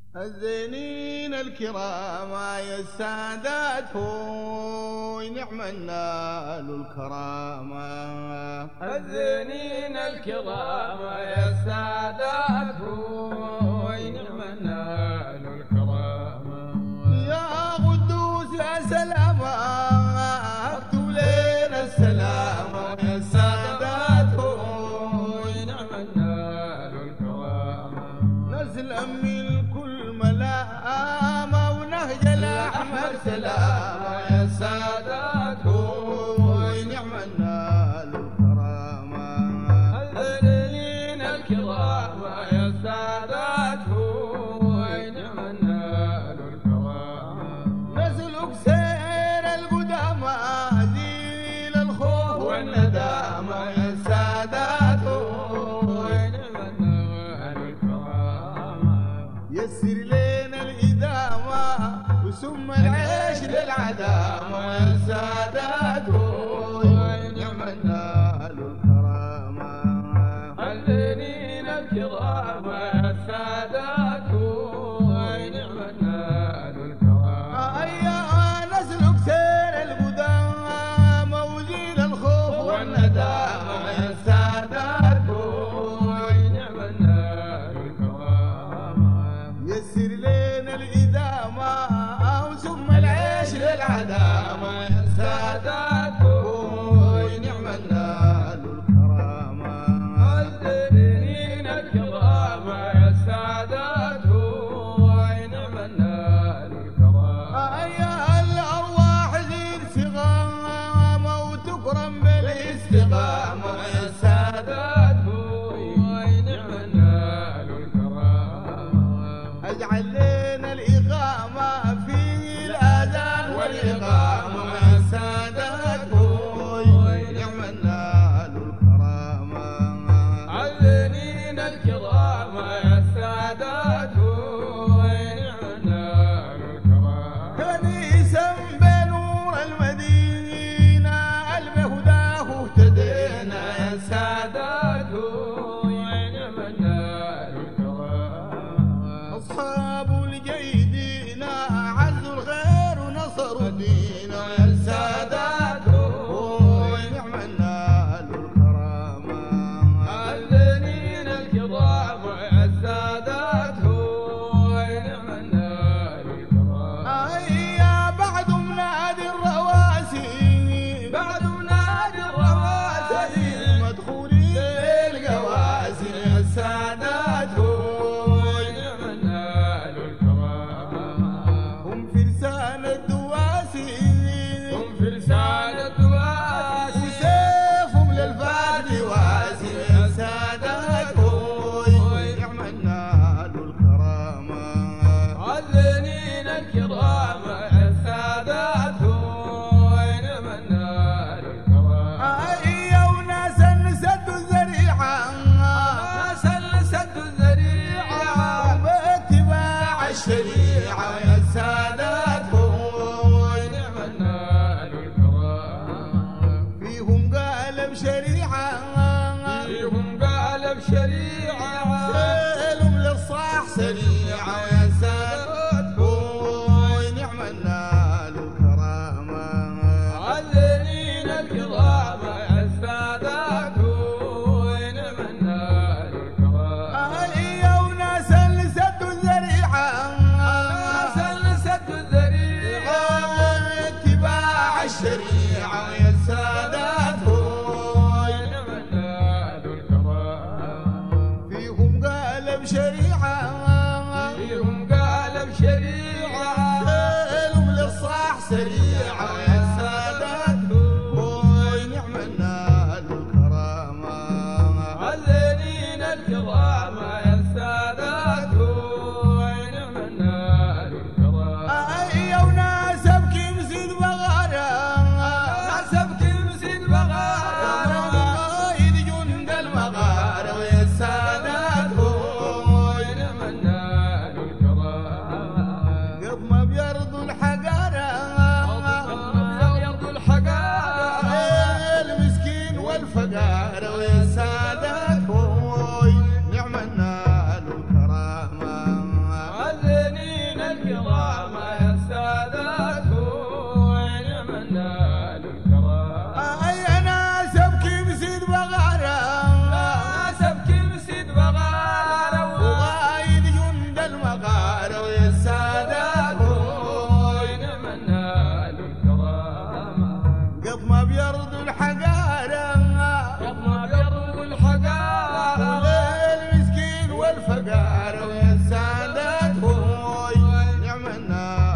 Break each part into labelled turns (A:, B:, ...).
A: الزينين الكرام يا السادات هو نعم النال الكرامة.
B: الزينين الكرام يا السادات هو نعم النال الكرامة.
A: يا قدوس يا سلامة اكتب لنا السلامة يا السادات هو
B: نعم النال الكرامة.
A: نسلم من كل ملامة ونهج الأحمر سلامة يا السادات هو نعم النال الكرامة.
B: الزينين الكرام يا السادات هو نعم النال الكرامة.
A: نسلك سير القدامى ذيل الخوف والندامة يا السادات هو
B: نعم النال الكرامة.
A: يسر لنا الإدامة وسم العيش للعدامة يا السادات هو نعم النال الكرامة.
B: الزينين الكرام يا السادات هو نعم النال الكرامة.
A: أيها نسلك سير القدامى وزيل الخوف والندامة يا السادات هو
B: نعم النال الكرامة.
A: يسر لنا الإدامة وسم العيش للعدامة يا السادات هو نعم النال الكرامة.
B: الزينين الكرام يا السادات هو نعم النال الكرامة.
A: أيها الأرواح ذي صغامة وتكرم بالاستقامة يا السادات
B: هو نعم النال الكرامة.
A: اجعل لنا الإقامة في الآذان والإقامة يا السادات هو نعم النال الكرامة.
B: الزينين الكرام يا السادات هو نعم النال الكرامة.
A: كنيسا بنور المدينة المهداه اهتدينا يا
B: السادات هو نعم النال الكرامة.
A: أصحاب الجيدين عزوا الخير ونصروا الدين يا السادات هو نعم النال الكرامة.
B: الزينين الكرام يا السادات هو نعم النال الكرامة.
A: هيا بعد منادي الرواسي
B: بعد منادي الرواسي
A: مدخولين القواسي يا السادات هو
B: نعم النال الكرامة.
A: هم فرسان الدواسي
B: هم فرسان الدواسي
A: وسيفهم للفرد واسي يا السادات هو نعم النال الكرامة.
B: الزينين الكرام يا السادات هو نعم النال الكرامة.
A: هيا وناس سد الذريعة
B: ناس سد الذريعة
A: وباتباع الشريعة يا السادات هو
B: نعم النال الكرامة.
A: فيهم قالب شريعة
B: فيهم قالب شريعة
A: سالم للصاح سريعة يا السادات هو نعم النال الكرامة.
B: الزينين الكرام يا السادات هو نعم النال الكرامة.
A: هيا وناس سدوا الذريعة
B: ناس سد الذريعة
A: اتباع الشريعة يا السادات هو
B: نعم النال الكرامة.
A: فيهم قالب شريعة
B: فيهم قالب شريعة
A: سالم للصاح سريعة يا السادات هو نعم النال الكرامة.
B: الزينين الكرام يا السادات هو نعم النال الكرامة.
A: هيا وناس ابكي مسيد بغارة
B: ناس ابكي مسيد بغارة
A: قايد جند المغارة يا السادات هو
B: نعم النال الكرامة.
A: قد ما بيرضوا الحقارة
B: الكرام يا السادات ونعم النال الكرام.
A: اي ناس ابكي بسيد بغاره
B: ناس ابكي بسيد بغاره
A: وغايد جند المغاره ويا السادات
B: ونعم النال الكرام.
A: قط ما بيرضوا الحقاره
B: قد ما بيرضوا الحقاره
A: المسكين والفقاره ويا السادات نعم الناس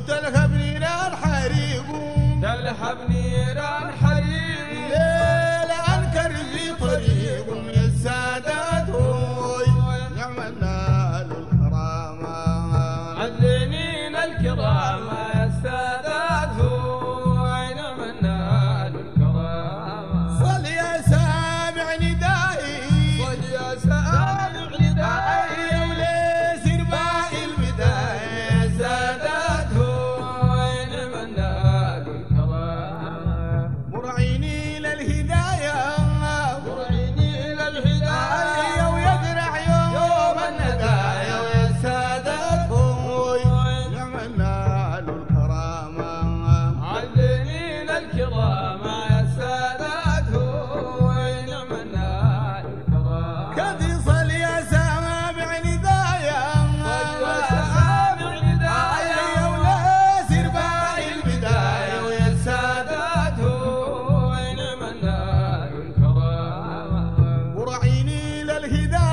A: تلهب نيران حريق
B: تلهب نيران حريق
A: ليل انكر في طريق يا السادات نعم النال الكرامة
B: عدنين الكرامة يا السادات نعم النال الكرامة
A: صل يا سامع ندائي
B: صل يا سامع ندائي
A: وليس رباع البداية يا سادات
B: نعم النال الكرامة
A: مرعيني للهداية
B: مرعيني للهداية
A: ويقرع يوم الندايا ويا سادات نعم النال الكرامة
B: عدنين الكرامة يا سادات نعم النال الكرامة
A: كذي صل يا سامع ندايا
B: صل يا سامع ندايا
A: يا وليس رباع البداية ويا
B: سادات نعم النال الكرامة
A: مرعيني للهداية